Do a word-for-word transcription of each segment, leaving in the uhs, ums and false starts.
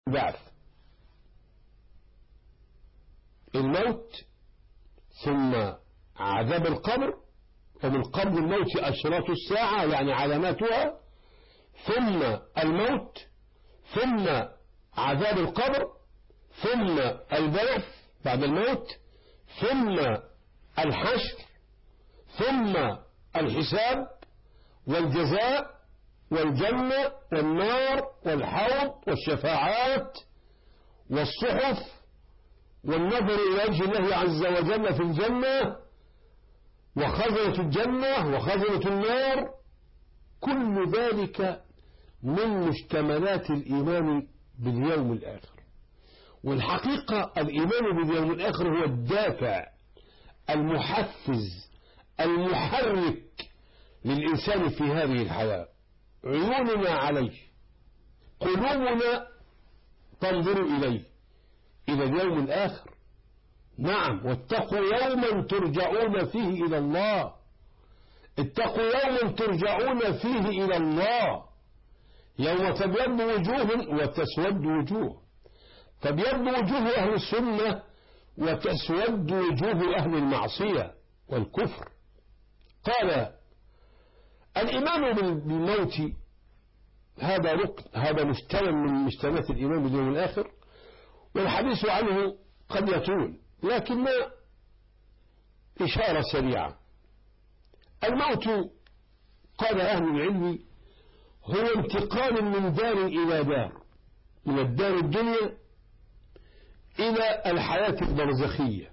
بعث الموت ثم عذاب القبر، ومن قبل الموت أشراط الساعة يعني علاماتها، ثم الموت، ثم عذاب القبر، ثم البعث بعد الموت، ثم الحشر، ثم الحساب والجزاء والجنة والنار والحوض والشفاعات والصحف والنظر إلى وجه الله عز وجل في الجنة وخزنة الجنة وخزنة النار. كل ذلك من مشتملات الإيمان باليوم الآخر. والحقيقة الإيمان باليوم الآخر هو الدافع المحفز المحرك للإنسان في هذه الحياة. عيوننا عليه، قلوبنا تنظر إليه، إلى اليوم الآخر. نعم، واتقوا يوما ترجعون فيه إلى الله، اتقوا يوما ترجعون فيه إلى الله، يوم تبيض وجوه وتسود وجوه، تبيض وجوه أهل السنة وتسود وجوه أهل المعصية والكفر. قال الإيمان بالموت هذا ركن، هذا مستلم من مستلمات الإيمان باليوم الآخر، والحديث عنه قد يطول، لكن إشارة سريعة. الموت قال أهل العلم هو انتقال من دار إلى دار، من الدار الدنيا إلى الحياة البرزخية،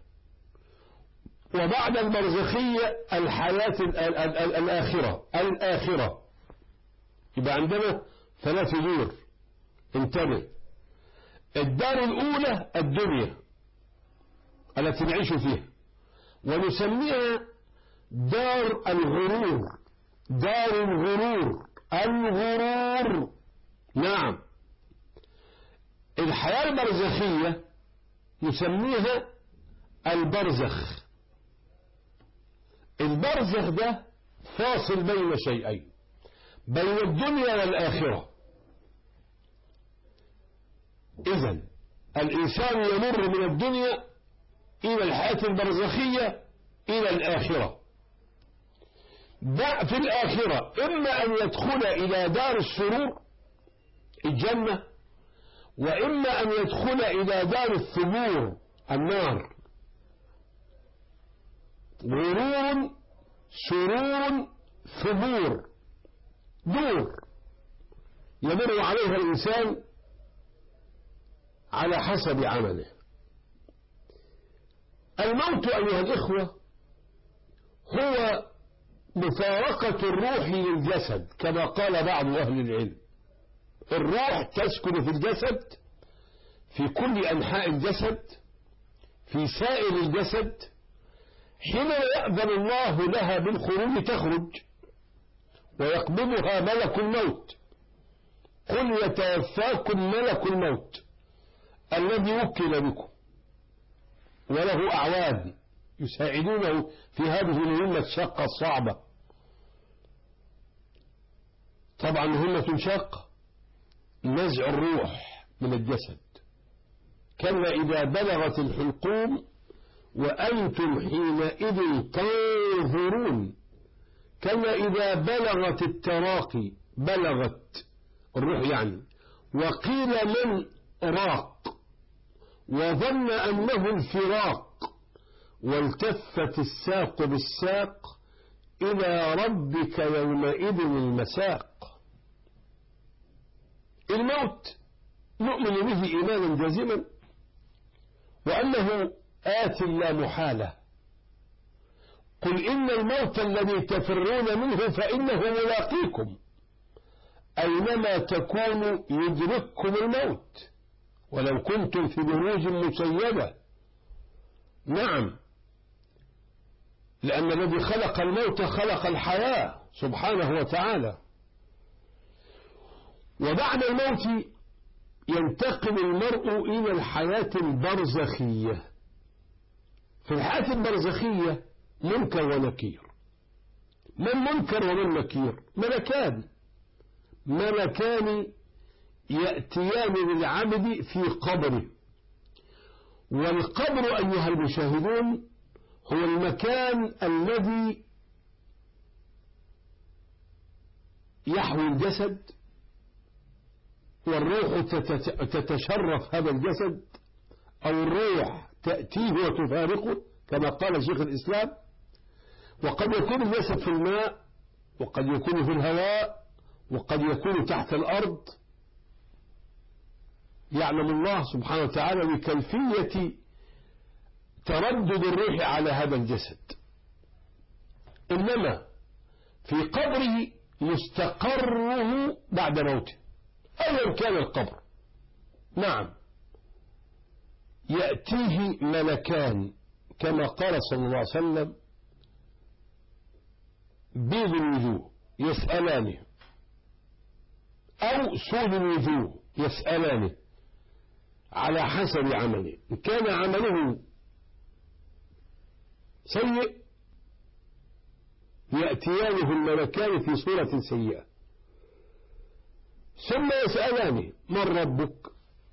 وبعد البرزخية الحياة الآخرة. الآخرة يبقى عندنا ثلاث دور، انتبه. الدار الأولى الدنيا التي نعيش فيها، ونسميها دار الغرور، دار الغرور، الغرور. نعم. الحياة البرزخية نسميها البرزخ. البرزخ ده فاصل بين شيئين، بين الدنيا والآخرة. إذن الإنسان يمر من الدنيا إلى الحياة البرزخية إلى الآخرة. في الآخرة إما أن يدخل إلى دار السرور الجنة، وإما أن يدخل إلى دار الثبور النار. غرور، سرور، ثبور، دور يمر عليها الإنسان على حسب عمله. الموت أيها الإخوة هو مفارقة الروح للجسد، كما قال بعض أهل العلم. الروح تسكن في الجسد، في كل أنحاء الجسد، في سائر الجسد. حينما يأذن الله لها بالخروج تخرج، ويقبضها ملك الموت. قل يتوفاكم ملك الموت الذي وكل بكم، وله أعوان يساعدونه في هذه المهمة الشاقة الصعبة. طبعا مهمة شاقة، نزع الروح من الجسد. كلا إذا بلغت الحلقوم وأنتم حينئذ تنظرون. كلا إذا بلغت التراقي، بلغت الروح يعني، وقيل من راق، وظن أنه الفراق، والتفت الساق بالساق، إلى ربك يومئذ المساق. الموت نؤمن به إيمانا جازما، وأنه آت لا محالة. قل إن الموت الذي تفرون منه فإنه ملاقيكم، أينما تكونوا يدرككم الموت ولو كنتم في بروج مشيدة. نعم، لأن الذي خلق الموت خلق الحياة سبحانه وتعالى. وبعد الموت ينتقل المرء إلى الحياة البرزخية. في الحياة البرزخية منكر ونكير. من منكر ومن نكير؟ ملكان، ملكان يأتيان للعبد في قبره. والقبر أيها المشاهدون هو المكان الذي يحوي الجسد، والروح تتشرف هذا الجسد، أو الروح تأتيه وتفارقه كما قال شيخ الإسلام. وقد يكون الجسد في الماء، وقد يكون في الهواء، وقد يكون تحت الأرض، يعلم الله سبحانه وتعالى بكيفية تردد الروح على هذا الجسد. إنما في قبره مستقره بعد موته أيا كان القبر. نعم، يأتيه ملكان كما قال صلى الله عليه وسلم بيض الوجوه يسألانه، أو سود الوجوه يسألانه على حسب عمله. إن كان عمله سيء يأتيانه الملكان في صورة سيئة، ثم يسألانه من ربك؟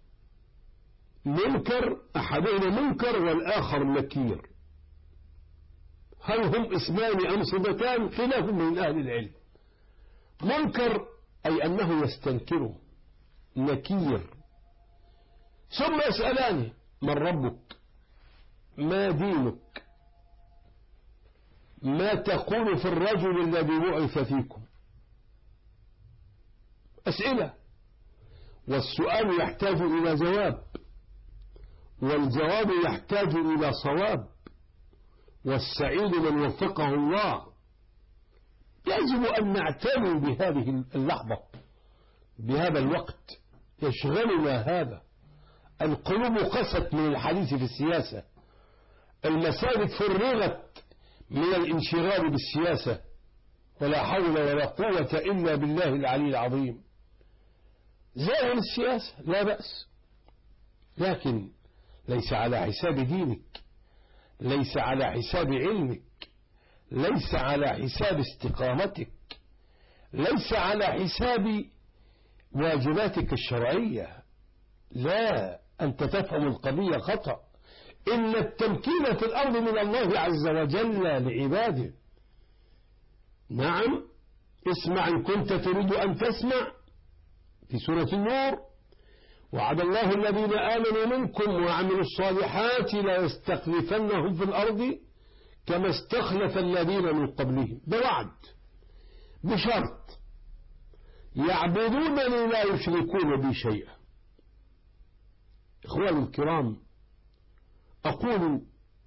منكر، أحدهما منكر والآخر نكير. هل هم اسمان أم صفتان؟ خلاف من أهل العلم. منكر أي أنه يستنكره، نكير. ثم يسألانه من ربك؟ ما دينك؟ ما تقول في الرجل الذي بعث فيكم؟ أسئلة، والسؤال يحتاج إلى جواب، والجواب يحتاج إلى صواب، والسعيد من وفقه الله. يجب أن نعتني بهذه اللحظة، بهذا الوقت، يشغلنا هذا. القلوب قست من الحديث في السياسة، المساجد فرغت من الانشغال بالسياسة، ولا حول ولا قوة إلا بالله العلي العظيم. زائل السياسة لا بأس، لكن ليس على حساب دينك، ليس على حساب علمك، ليس على حساب استقامتك، ليس على حساب واجباتك الشرعية. لا، أنت تفهم القضية خطأ. إن التمكين في الأرض من الله عز وجل لعباده. نعم، اسمع إن كنت تريد أن تسمع في سورة النور: وعد الله الذين آمنوا منكم وعملوا الصالحات لا يستخلفنهم في الأرض كما استخلف الذين من قبلهم. ده وعد بشرط يعبدونني لا يشركون بي شيئا. إخواني الكرام، أقول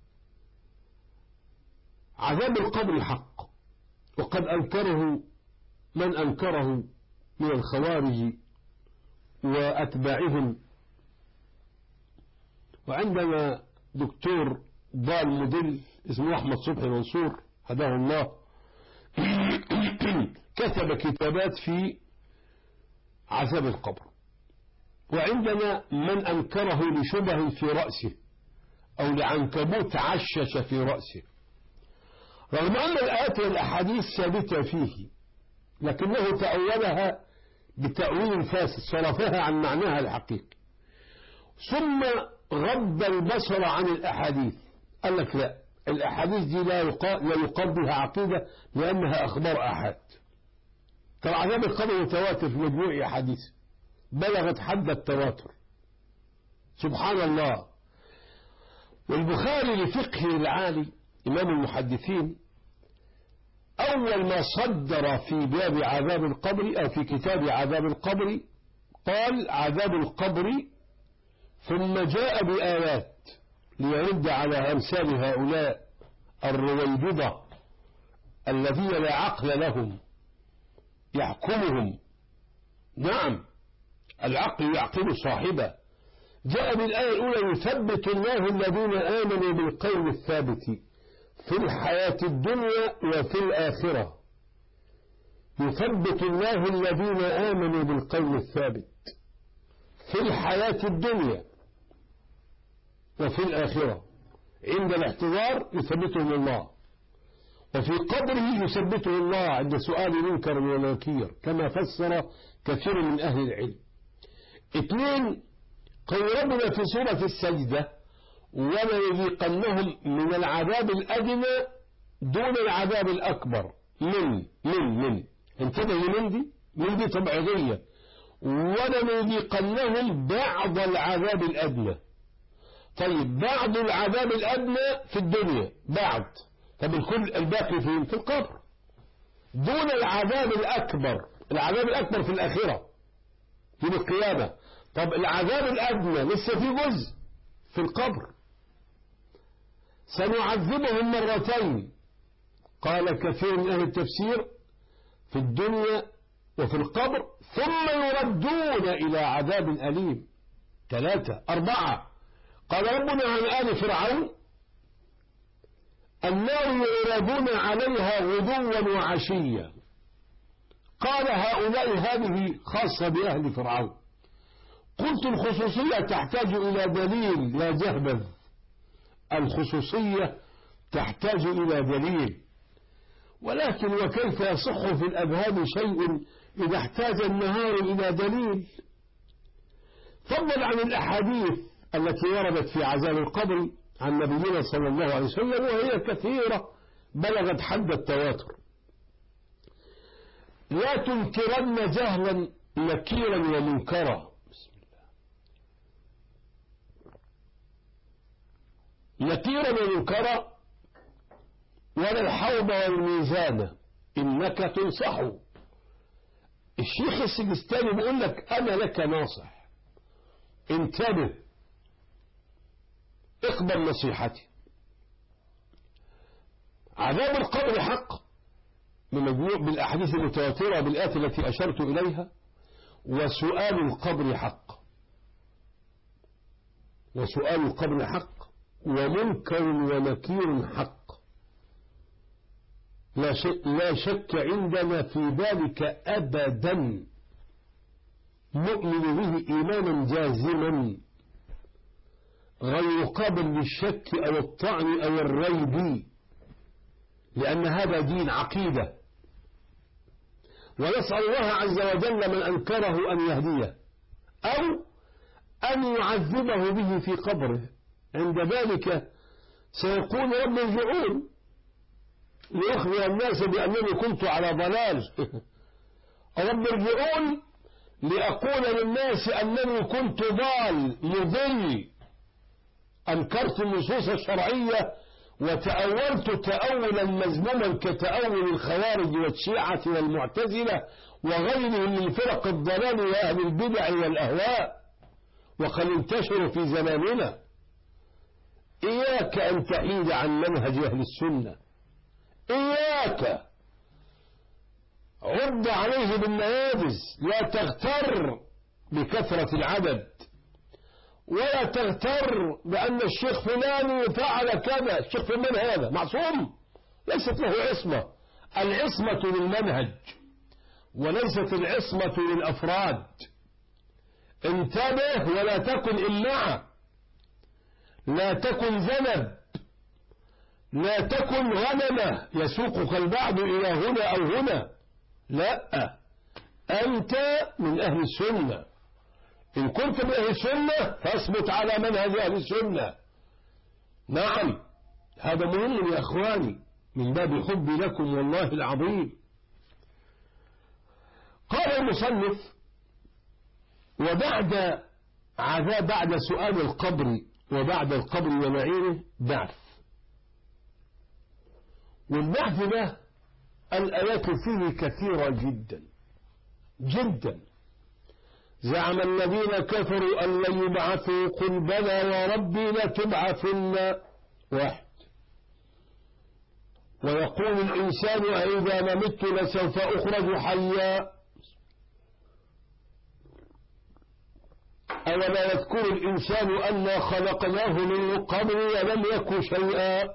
عذاب القبر حق، وقد أنكره من أنكره من الخوارج وأتباعهم. وعندما دكتور ضال مدل اسمه أحمد صبحي منصور هداه الله كتب كتابات في عذاب القبر، وعندنا من أنكره لشبه في رأسه أو لعنكبوت عشش في رأسه، رغم أن الآيات والأحاديث ثابتة فيه، لكنه تأولها بتأويل فاسد صرفها عن معناها الحقيقي، ثم غض البصر عن الأحاديث. قال لك لا، الأحاديث دي لا يقال, لا يقال بها عقيدة لأنها أخبار أحاد. ترى عذاب القبر متواتر في مجموع أحاديث بلغت حد التواتر، سبحان الله. والبخاري لفقهه العالي إمام المحدثين أول ما صدر في باب عذاب القبر أو في كتاب عذاب القبر قال عذاب القبر، ثم جاء بآيات ليرد على أمثال هؤلاء الرويبضة الذين لا عقل لهم يحكمهم. نعم، العقل يعقل صاحبه. جاء بالآية الأولى: يثبت الله الذين آمنوا بالقول الثابت في الحياة الدنيا وفي الآخرة. يثبت الله الذين آمنوا بالقول الثابت في الحياة الدنيا وفي الآخرة. عند الاحتضار يثبتهم الله، وفي قبره يثبته الله عند سؤال منكر ونكير، كما فسر كثير من أهل العلم. اثنين، قول ربنا في سورة السجدة ولنذيقنهم من العذاب الأدنى دون العذاب الأكبر. من من من انتبه من دي من دي تبعيضية. ولنذيقنهم بعض العذاب الأدنى. طيب بعض العذاب الأدنى في الدنيا بعض، طب الكل الباقي فين؟ في القبر. دون العذاب الأكبر، العذاب الأكبر في الآخرة في القيامة. طب العذاب الأدنى لسه في جزء في القبر. سنعذبهم مرتين، قال كثير من أهل التفسير، في الدنيا وفي القبر، ثم يردون إلى عذاب أليم. ثلاثة. أربعة، قال ربنا عن آل فرعون النار يعرضون عليها غدوا وعشيا. قال هؤلاء هذه خاصة بأهل فرعون. قلت الخصوصية تحتاج إلى دليل لا جهبذ. الخصوصية تحتاج إلى دليل، ولكن وكيف يصح في الأذهان شيء إذا احتاج النهار إلى دليل؟ فضل عن الأحاديث التي وردت في عذاب القبر عن نبينا صلى الله عليه وسلم، وهي كثيرة بلغت حد التواتر. لا تنكرن جهلا نكيرا ومنكرا. بسم الله. نكيرا ومنكرا، ولا الحوض والميزان إنك تنصح. الشيخ السجستاني بيقول لك أنا لك ناصح، انتبه، اقبل نصيحتي. عذاب القبر حق بمجموع بالأحاديث المتواترة بالآيات التي أشرت إليها، وسؤال القبر حق، وسؤال القبر حق، ومنكر ونكير حق، لا شك, لا شك عندنا في ذلك أبدا، نؤمن به إيمانا جازما غير قابل للشك أو الطعن أو الريب، لأن هذا دين عقيدة. ونسأل الله عز وجل من أنكره أن يهديه أو أن يعذبه به في قبره. عند ذلك سيقول رب ارجعون لأخبر الناس بأنني كنت على ضلال. رب ارجعون لأقول للناس أنني كنت ضال مضل، أنكرت النصوص الشرعية وتأولت تأولا مذموما كتأول الخوارج والشيعة والمعتزلة وغيرهم من فرق الضلال وأهل البدع والأهواء، وقد انتشروا في زماننا. إياك أن تحيد عن منهج أهل السنة، إياك، عد عليه بالنوابذ، لا تغتر بكثرة العدد، ولا تغتر بأن الشيخ فلان فعل كذا. الشيخ فلان هذا معصوم، ليست له عصمة. العصمة للمنهج وليست العصمة للأفراد. انتبه ولا تكن إمعة، لا تكن ذنب، لا تكن غنمة يسوقك البعض إلى هنا أو هنا. لا، أنت من أهل السنة. إن كنت من أهل السنة فاثبت على منهج أهل السنة. نعم، هذا مهم يا أخواني، من باب حبي لكم والله العظيم. قال المصنف: وبعد عذاب، بعد سؤال القبر وبعد القبر ونعيمه بعث. والبعث ده الآيات فيه كثيرة جدا جدا. زعم الذين كفروا أن لن يبعثوا، قل بلى وربي لتبعثن. واحد. ويقول الإنسان أإذا مت لسوف أخرج حيا. أولا يذكر الإنسان أنا خلقناه من قبل ولم يك شيئا.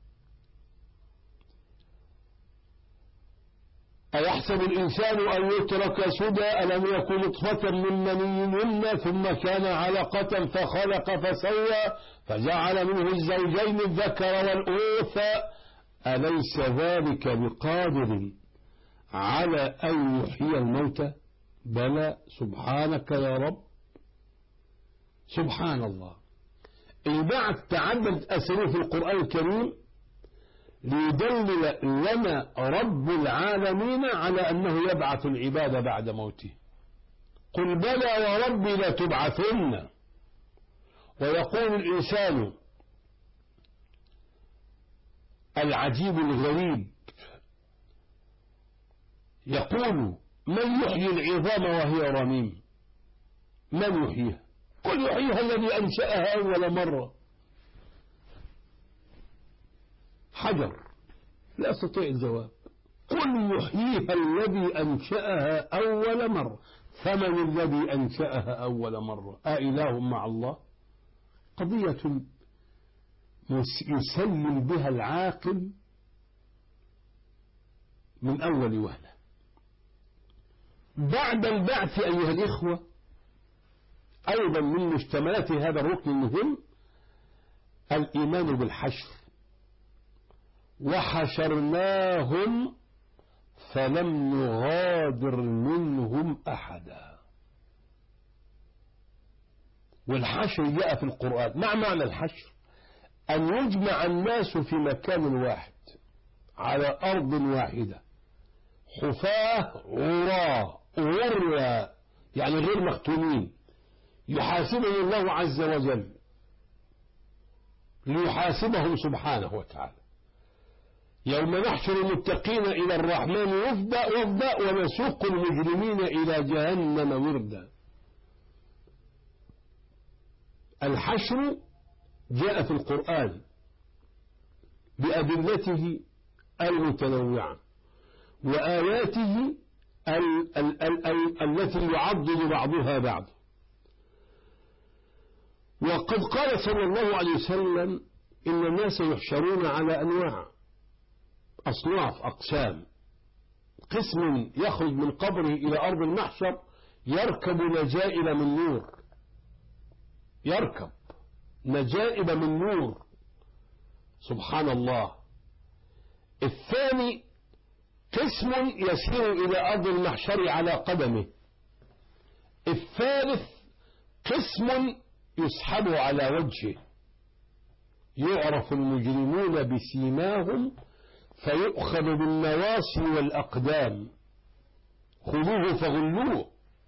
أيحسب الإنسان أن يترك سدى ألم يكن نطفة من مني يمنى ثم كان علقة فخلق فسوى فجعل منه الزوجين الذكر والأنثى أليس ذلك بقادر على أن يحيي الموتى؟ بلى سبحانك يا رب. سبحان الله. البعث تعدد أساليب في القرآن الكريم ليدلل لنا رب العالمين على أنه يبعث العباد بعد موته. قل بلى وربي لتبعثن. ويقول الإنسان العجيب الغريب يقول من يحيي العظام وهي رميم؟ من يحييها؟ قل يحييها الذي أنشأها أول مرة. حجر لا يستطيع الجواب. قل يحييها الذي أنشأها أول مرة. فمن الذي أنشأها أول مرة؟ أإله مع الله؟ قضية يسلم بها العاقل من أول وهلة. بعد البعث أيها الإخوة أيضا من مشتملات هذا الركن المهم الإيمان بالحشر. وحشرناهم فلم نغادر منهم أحدا. والحشر جاء في القرآن. ما معنى الحشر؟ أن يجمع الناس في مكان واحد على أرض واحدة حفاة عراة غرلا يعني غير مختونين يحاسبهم الله عز وجل ليحاسبهم سبحانه وتعالى. يوم نحشر المتقين إلى الرحمن وفدا وفدا ونسوق المجرمين إلى جهنم وردا. الحشر جاء في القرآن بأدلته المتنوعة وآياته ال ال ال ال التي يعضد بعضها بعض. وقد قال صلى الله عليه وسلم إن الناس يحشرون على أنواع أصناف أقسام. قسم يخرج من قبره إلى أرض المحشر يركب نجائب من نور يركب نجائب من نور سبحان الله. الثاني قسم يسير إلى أرض المحشر على قدمه. الثالث قسم يسحب على وجهه يعرف المجرمون بسيماهم فيؤخذ بالنواصي والأقدام خذوه فغلوه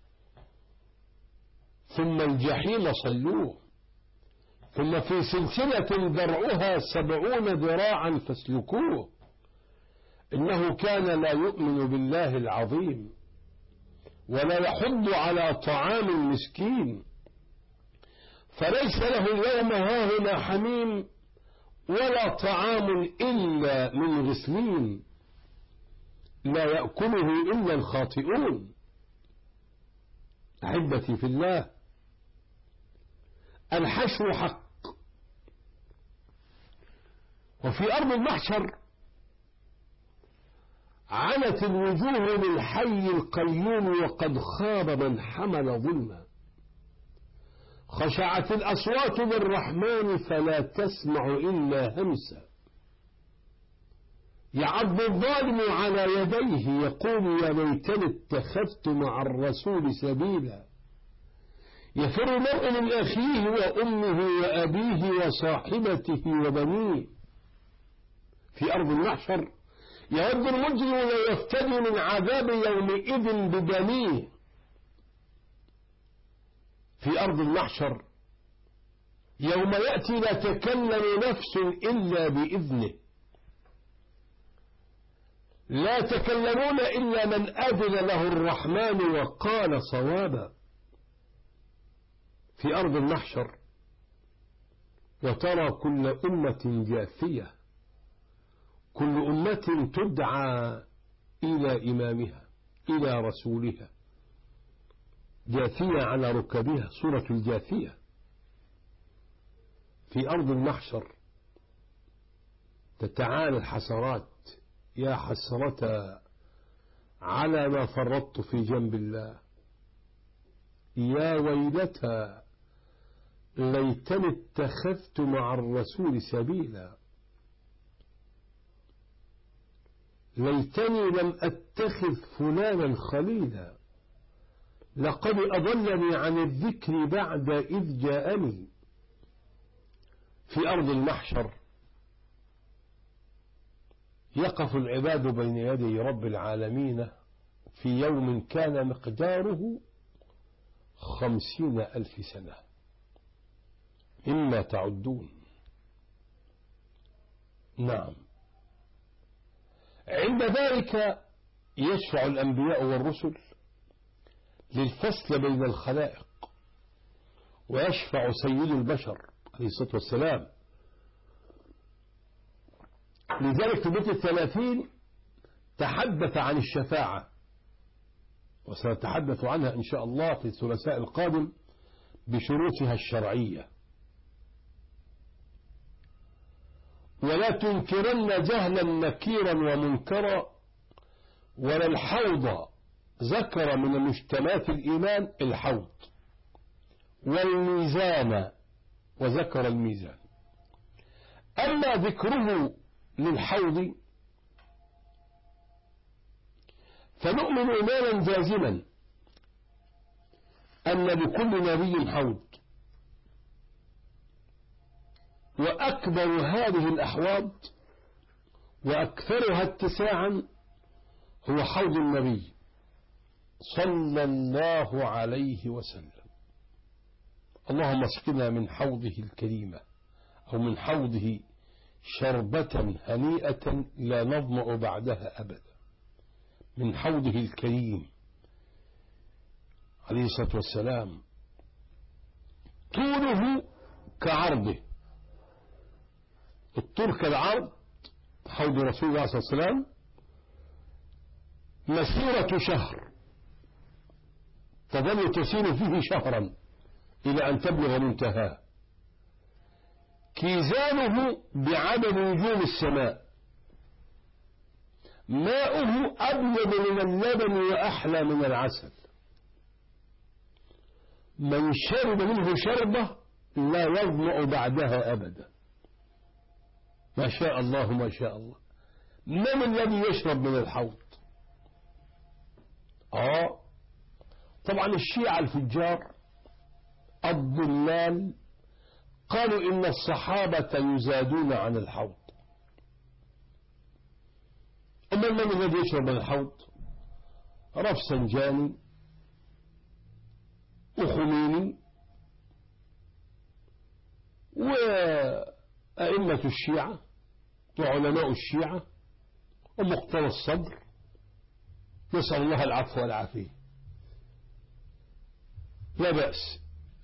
ثم الجحيم صلوه ثم في سلسلة درعها سبعون ذراعا فاسلكوه إنه كان لا يؤمن بالله العظيم ولا يحض على طعام المسكين فليس له اليوم هاهنا حميم ولا طعام إلا من غسلين لا يأكله إلا الخاطئون. أحبتي في الله الحشر حق. وفي أرض المحشر عنت الوجوه للحي القيوم وقد خاب من حمل ظلما. خشعت الأصوات للرحمن فلا تسمع إلا همسا. يعض الظالم على يديه يقول يا ليتني اتخذت مع الرسول سبيلا. يفر المرء من أخيه وأمه وأبيه وصاحبته وبنيه. في أرض المحشر يود المجرم ويفتدي من عذاب يومئذ بدنيه. في أرض المحشر يوم يأتي لا تكلم نفس إلا بإذنه لا تكلمون إلا من أذن له الرحمن وقال صوابا. في أرض المحشر وترى كل أمة جاثية كل أمة تدعى إلى إمامها إلى رسولها جاثية على ركبها سورة الجاثية. في أرض المحشر تتعالى الحسرات يا حسرة على ما فرطت في جنب الله يا ويلتى ليتني اتخذت مع الرسول سبيلا ليتني لم أتخذ فلانا خليلا لقد أضلني عن الذكر بعد إذ جاءني. في أرض المحشر يقف العباد بين يدي رب العالمين في يوم كان مقداره خمسين ألف سنة مما تعدون. نعم. عند ذلك يشفع الأنبياء والرسل للفصل بين الخلائق، ويشفع سيد البشر عليه الصلاة والسلام. لذلك في بيت الثلاثين تحدث عن الشفاعة، وسنتحدث عنها إن شاء الله في الثلاثاء القادم بشروطها الشرعية. ولا تنكرن جهلا نكيرا ومنكرا، ولا الحوض ذكر من مجتمعات الإيمان الحوض، والميزان وذكر الميزان. أما ذكره للحوض فنؤمن إيمانا جازما أن لكل نبي حوض، وأكبر هذه الأحواض وأكثرها اتساعا هو حوض النبي صلى الله عليه وسلم. اللهم اسقنا من حوضه الكريمة، أو من حوضه شربة هنيئة لا نظمأ بعدها أبدا، من حوضه الكريم عليه الصلاة والسلام. طوله كعرضه، الطول كالعرض حوض رسول الله صلى الله عليه وسلم، مسيرة شهر، تظل تسير فيه شهرا إلى أن تبلغ منتهاه. كيزانه بعدد نجوم السماء، ماؤه أبيض من اللبن وأحلى من العسل، من شرب منه شربة لا يظمأ بعدها أبدا. ما شاء الله ما شاء الله. من الذي يشرب من الحوض؟ آه طبعا الشيعة الفجار الضلال قالوا إن الصحابة يزادون عن الحوض. أما من الذي يشرب من الحوض؟ رفسنجاني وخميني وأئمة الشيعة وعلماء الشيعة ومقتضى الصدر، نسأل الله العفو والعافية. لا بأس.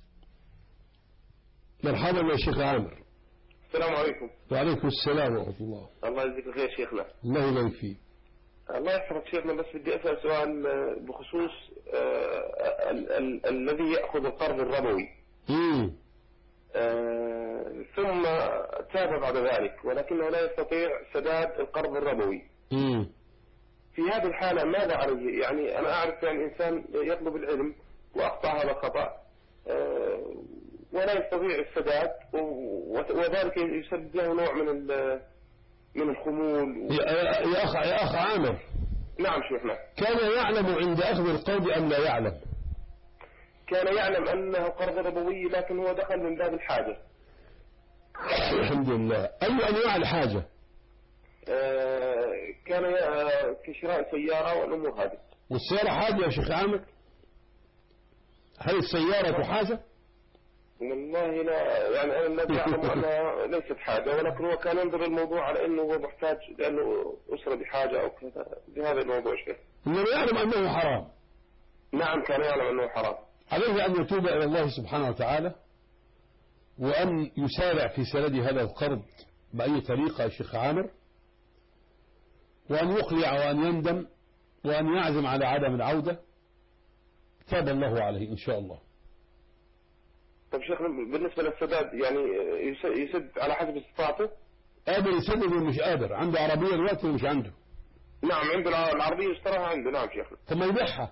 مرحبا يا شيخ عامر. السلام عليكم. وعليكم السلام ورحمة الله. الله يجزيك الخير شيخنا. الله يبارك فيك. الله يحفظك شيخنا، بس بدي أسأل سؤال بخصوص آه ال ال الذي يأخذ القرض الربوي امم آه ثم تاب بعد ذلك ولكنه لا يستطيع سداد القرض الربوي. امم في هذه الحالة ماذا عليه؟ يعني أنا أعرف يعني إنسان يطلب العلم وأخطأ هذا الخطأ آه ولا يستطيع السداد، وذلك يسبب له نوع من من الخمول و... يا, يا أخ يا أخ عامر. نعم شيخنا. كان يعلم عند أخذ القرض أم لا يعلم؟ كان يعلم أنه قرض ربوي، لكن هو دخل من باب الحاجة. الحمد لله. أي أنواع الحاجة؟ آه كان كشراء سيارة والأمور هذه. والسيارة حاجة يا شيخ عامر؟ هل السيارة حاجة؟ والله لا، يعني أنا الذي أعلم أنها ليست حاجة، ولكن هو كان ينظر الموضوع على أنه هو محتاج لأنه أسرة بحاجة أو كذا بهذا الموضوع شيء. إنه يعلم أنه حرام. نعم كان يعلم أنه حرام. عليه أن يتوب إلى الله سبحانه وتعالى، وأن يسارع في سداد هذا القرض بأي طريقة يا شيخ عامر، وأن يقلع وأن يندم وأن يعزم على عدم العودة. تاب الله عليه إن شاء الله. طب شيخنا بالنسبة للسداد يعني يسد على حسب استطاعته؟ قادر يسدد ومش قادر، عنده عربية دلوقتي ومش عنده. نعم عنده العربية اشتراها عنده. نعم شيخنا. طب ما يبيعها.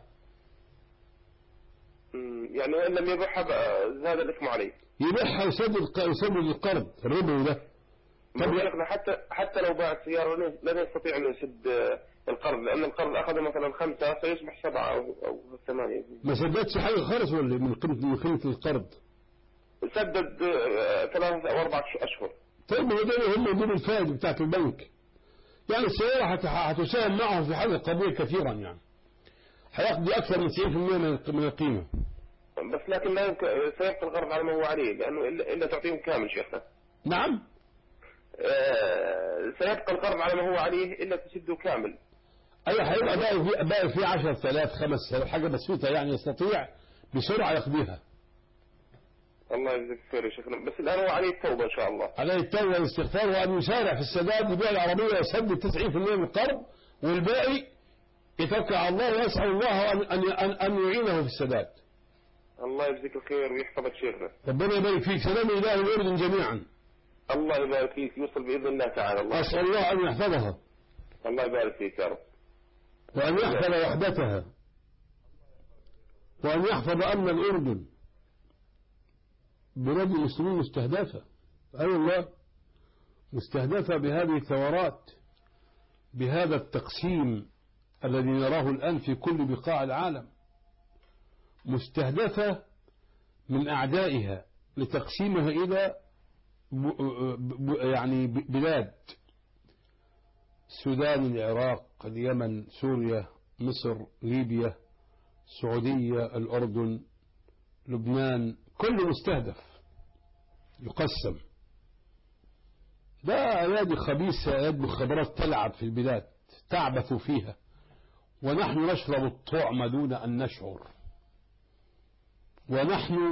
يعني إن لم يبيعها زاد الإثم عليه. يبيعها ويسدد يسدد القرض الربوي ده. طب شيخنا حتى حتى لو باع السيارة لن يستطيع أن يسد القرض، لأن القرض أخذ مثلا خمسة سيصبح سبعة أو أو ثمانية. ما سددش حاجة خالص ولا من قيمة من قيمة القرض؟ سدد آه، ثلاثة أو أربعة أشهر. طيب ما ده هم يجيبوا الفائدة بتاعت البنك. يعني السيارة هت- هتساهم معهم في حل القضية كثيرا، يعني هيقضي أكثر من تسعين بالمئة من من القيمة. بس لكن لا يمكن سيبقى الغرض على ما هو عليه، لأنه إلا, إلا تعطيهم كامل شيخنا. نعم. آه، سيبقى الغرض على ما هو عليه إلا تسده كامل. أيوة هيبقى باقي في باقي في عشرة آلاف خمسة آلاف حاجة بسيطة، يعني يستطيع بسرعة يقضيها. الله يجزيك خير يا شيخنا، بس الآن هو عليه التوبة إن شاء الله. عليه التوبة والاستغفار وأن يسارع في السداد، يبيع العربية ويسدد تسعين بالمئة من القرض، والباقي يتوكل على الله ويسأل الله أن أن أن, أن يعينه في السداد. الله يجزيك الخير ويحفظك شيخنا. ربنا يبارك فيك. سلام الله الأردن جميعا. الله يبارك فيك، يوصل بإذن الله تعالى. الله أسأل الله أن يحفظها الله يبارك فيك يا رب، وأن يحفظ وحدتها، وأن يحفظ أمن الأردن. بلاد المسلمين مستهدفة، أي أيوة الله، مستهدفة بهذه الثورات، بهذا التقسيم الذي نراه الآن في كل بقاع العالم، مستهدفة من أعدائها لتقسيمها إلى يعني بلاد: السودان، العراق، اليمن، سوريا، مصر، ليبيا، السعودية، الأردن، لبنان، كله مستهدف يقسم. ده أيادي خبيثة، أيادي مخابرات تلعب في البلاد، تعبث فيها، ونحن نشرب الطعم دون أن نشعر، ونحن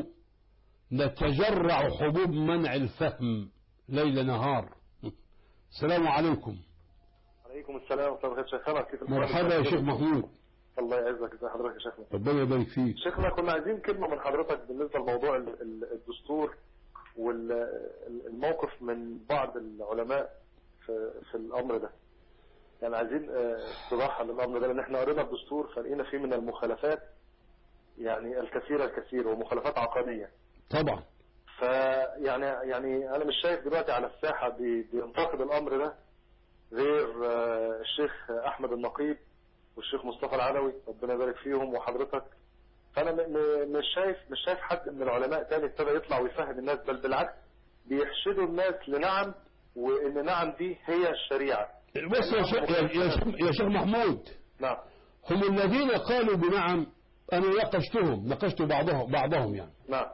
نتجرع حبوب منع الفهم ليل نهار. السلام عليكم. عليكم السلام ورحمة الله وبركاته. كيف الحال؟ مرحبا يا شيخ محمود. الله يعزك. ازي حضرتك يا شيخنا؟ ربنا يبارك فيك. شيخنا كنا عايزين كلمة من حضرتك بالنسبة لموضوع ال- ال- الدستور والموقف من بعض العلماء في, في الأمر ده. يعني عايزين استراحة للأمر ده، لأن احنا قرينا الدستور فلقينا فيه من المخالفات يعني الكثير الكثير، ومخالفات عقدية طبعا. فيعني يعني أنا مش شايف دلوقتي على الساحة بي- بينتقد الأمر ده غير الشيخ أحمد النقيب والشيخ مصطفى العلوي، ربنا يبارك فيهم، وحضرتك. فأنا م- م- مش شايف مش شايف حد من العلماء تاني ابتدى يطلع ويفهم الناس، بل بالعكس بيحشدوا الناس لنعم، وإن نعم دي هي الشريعة. بص يا شيخ, يا شيخ, يا شيخ محمود، نعم. هم الذين قالوا بنعم، أنا ناقشتهم ناقشت بعضهم بعضهم يعني. نعم.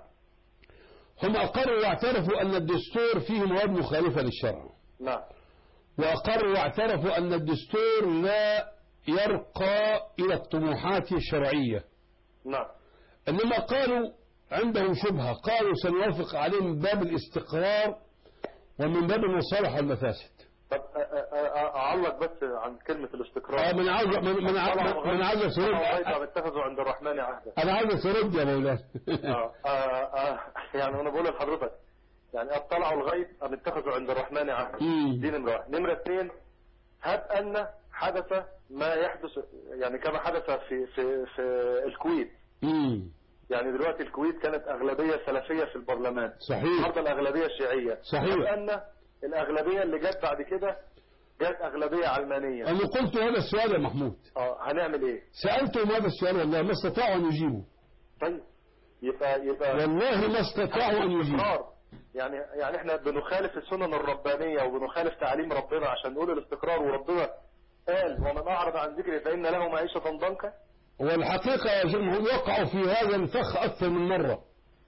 هم أقروا واعترفوا أن الدستور فيه مواد مخالفة للشرع. نعم. وأقروا واعترفوا أن الدستور لا يرقى إلى الطموحات الشرعية. نعم. إنما قالوا عندهم شبهة، قالوا سنوافق عليه من باب الاستقرار ومن باب المصالح والمفاسد. طب أ- أ- أ- أعلق بس عن كلمة الاستقرار. آه من عاوز من من عاوز من عاوز ترد. اتخذوا عند الرحمن عهدا. أنا عاوز ترد يا مولانا. آه آه آه يعني أنا بقول لحضرتك، يعني اطلعوا الغيب أم اتخذوا عند الرحمن عهدا. دي نمرة واحد. نمرة اثنين، هب أن حدث ما يحدث يعني كما حدث في في في الكويت. مم. يعني دلوقتي الكويت كانت أغلبية سلفية في البرلمان، صحيح. النهارده الأغلبية شيعية. صحيح. هب أن الأغلبية اللي جت بعد كده جت أغلبية علمانية. أنا قلت هذا السؤال يا محمود. اه هنعمل إيه؟ سألتهم هذا السؤال والله ما استطاعوا أن يجيبوا. طيب يبقى يبقى والله ما استطاعوا أن يجيبوا. استقرار. يعني يعني احنا بنخالف السنن الربانية وبنخالف تعاليم ربنا عشان نقول الاستقرار، وربنا قال ومن أعرض عن ذكري فإن له معيشة ضنكا. والحقيقة يا شيخ محمود وقعوا في هذا الفخ أكثر من مرة.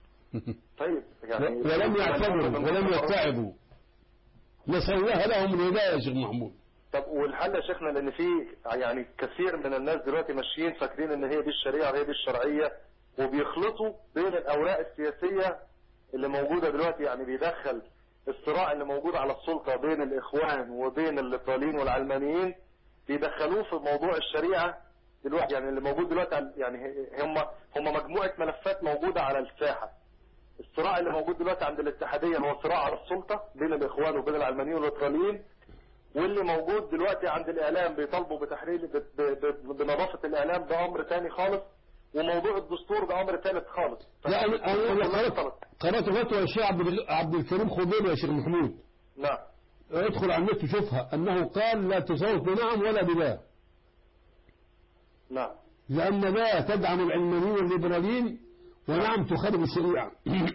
طيب يعني ولم يعتبروا ولم يتعبوا. نسأل الله لهم الهداية يا شيخ محمود. طب والحل يا شيخنا، لأن في يعني كثير من الناس دلوقتي ماشيين فاكرين إن هي دي الشريعة وهي دي الشرعية، وبيخلطوا بين الأوراق السياسية اللي موجودة دلوقتي. يعني بيدخل الصراع اللي موجود على السلطة بين الإخوان وبين الليبراليين والعلمانيين، بيدخلوه في موضوع الشريعة دلوقتي. يعني اللي موجود دلوقتي يعني هم هم مجموعة ملفات موجودة على الساحة. الصراع اللي موجود دلوقتي عند الاتحادية هو صراع على السلطة بين الإخوان وبين العلمانيين والليبراليين، واللي موجود دلوقتي عند الإعلام بيطالبوا بتحرير بنظافة الإعلام، ده أمر تاني خالص، وموضوع الدستور ده أمر ثالث خالص. لا أنا أنا قرأت قرأت فتوى الشيخ عبد الكريم خضير يا شيخ محمود. نعم. ادخل على النت وشوفها أنه قال لا تصوت بنعم ولا بلا. نعم. لأن لا تدعم العلمانيين والليبراليين ونعم تخرب الشريعة.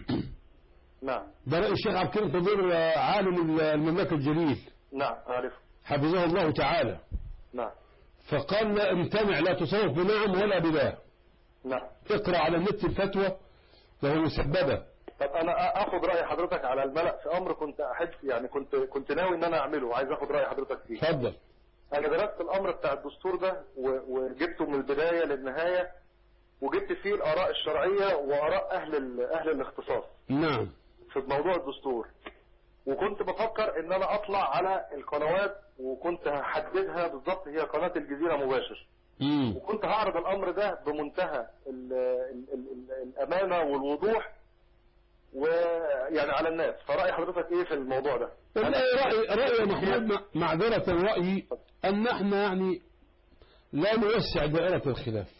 نعم. ده رأي الشيخ عبد الكريم قدير عالم المملكة الجليل. نعم أعرف. حفظه الله تعالى. نعم. فقال لا امتنع، لا تصرف بنعم ولا بلا. نعم. اقرأ على النت الفتوى وهو مسببة. طب انا اخد راي حضرتك على الملأ في امر كنت احب، يعني كنت كنت ناوي ان انا اعمله، عايز اخد راي حضرتك فيه. اتفضل. انا درست الامر بتاع الدستور ده وجبته من البدايه للنهايه، وجبت فيه الاراء الشرعيه واراء اهل اهل الاختصاص. نعم. في موضوع الدستور، وكنت بفكر ان انا اطلع على القنوات، وكنت هحددها بالظبط هي قناه الجزيره مباشر. مم. وكنت هعرض الامر ده بمنتهى ال ال ال الامانه والوضوح، ويعني على الناس. فرأي حضرتك ايه في الموضوع ده؟ والله رأي رأي محمود معذرة رأيي ان احنا يعني لا نوسع دائرة الخلاف.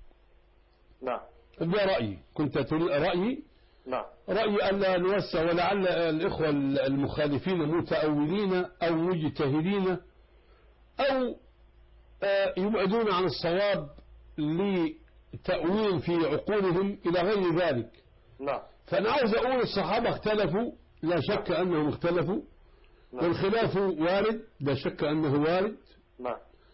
نعم. ده رأيي، كنت تقول رأيي. نعم. رأيي ألا نوسع، ولعل الإخوة المخالفين متأولين أو مجتهدين أو يبعدون عن الصواب لتأويل في عقولهم إلى غير ذلك. نعم. فأنا عاوز أقول الصحابة اختلفوا، لا شك أنهم اختلفوا. نعم. والخلاف وارد، لا شك أنه وارد. نعم.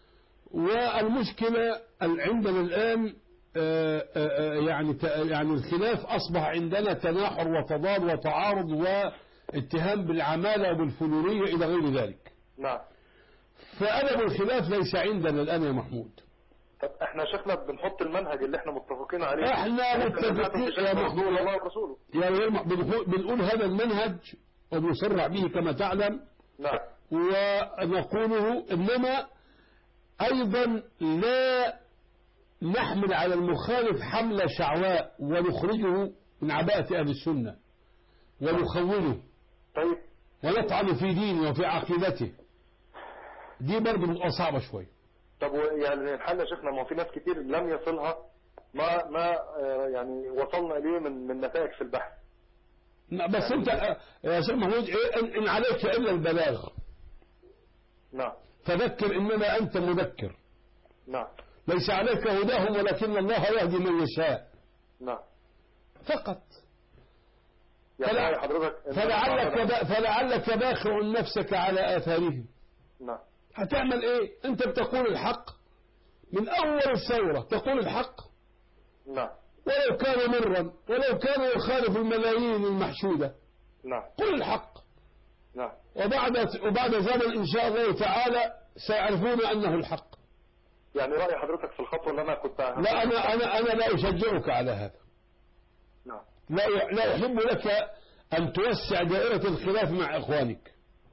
والمشكلة عندنا الآن آآ آآ يعني يعني الخلاف أصبح عندنا تناحر وتضاد وتعارض واتهام بالعمالة وبالفلولية إلى غير ذلك. نعم. فأدب الخلاف ليس عندنا الآن يا محمود. طب احنا شيخنا بنحط المنهج اللي احنا متفقين عليه. احنا متفقين يا محمود الله ورسوله. يا بنقول هذا المنهج وبنصرح به كما تعلم. نعم. ونقوله، إنما أيضا لا نحمل على المخالف حملة شعواء ونخرجه من عباءة أهل السنة ونخونه. طيب. ونطعن في دينه وفي عقيدته. دي برضه بتبقى صعبة شوية. طب يعني الحل يا شيخنا، ما في ناس كتير لم يصلها ما ما يعني وصلنا إليه من من نتائج في البحث. بس انت يا شيخ محمود ان عليك الا البلاغ. نعم. فذكر انما انت مذكر. نعم. ليس عليك هداهم ولكن الله يهدي من يشاء. نعم. فقط. يعني حضرتك فلعلك فلعلك باخع نفسك على آثارهم. نعم. هتعمل ايه؟ انت بتقول الحق من اول الثورة، تقول الحق. نعم. ولو كان مرا، ولو كان يخالف الملايين المحشودة. نعم. قل الحق. نعم. وبعد وبعد زمن ان شاء الله تعالى سيعرفون انه الحق. يعني رأي حضرتك في الخطوة اللي انا كنت لا انا انا انا لا اشجعك على هذا. نعم. لا لا احب لك ان توسع دائرة الخلاف مع اخوانك.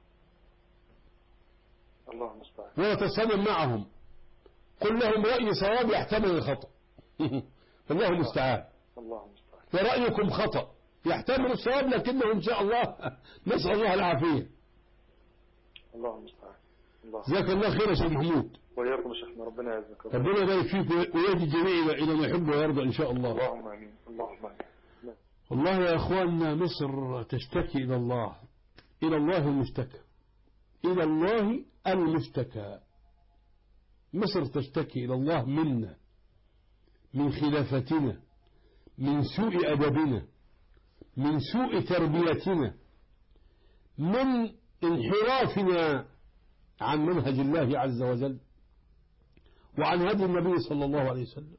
الله المستعان. وتصمم معهم. قل لهم رأي صواب يحتمل الخطأ. الله المستعان. الله المستعان. ورأيكم خطأ يحتمل الصواب، لكنه إن شاء الله نسأل الله العافية. الله المستعان. الله. جزاك الله خير يا شيخ محمود. وإياكم يا شيخنا، ربنا يعزك. ربنا يبارك فيك ويهدي الجميع إلى ما يحب ويرضى إن شاء الله. اللهم آمين. اللهم آمين. والله يا أخواننا مصر تشتكي إلى الله، إلى الله المشتكى، إلى الله المشتكى. مصر تشتكي إلى الله منا، من خلافتنا، من سوء أدبنا، من سوء تربيتنا، من انحرافنا عن منهج الله عز وجل وعن هدي النبي صلى الله عليه وسلم.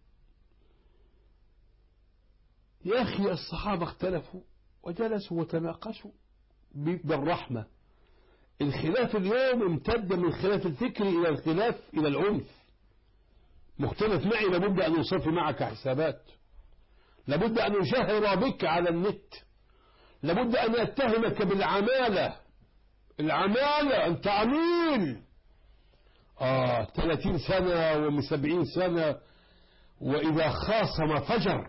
يا أخي الصحابة اختلفوا وجلسوا وتناقشوا بالرحمة. الخلاف اليوم امتد من الخلاف الفكري إلى الخلاف إلى العنف. مختلف معي لابد أن يصفي معك حسابات، لابد أن يشهر بك على النت، لابد أن يتهمك بالعمالة. العمالة أنت عميل. آه ثلاثين سنة ومن سبعين سنة، وإذا خاصم فجر.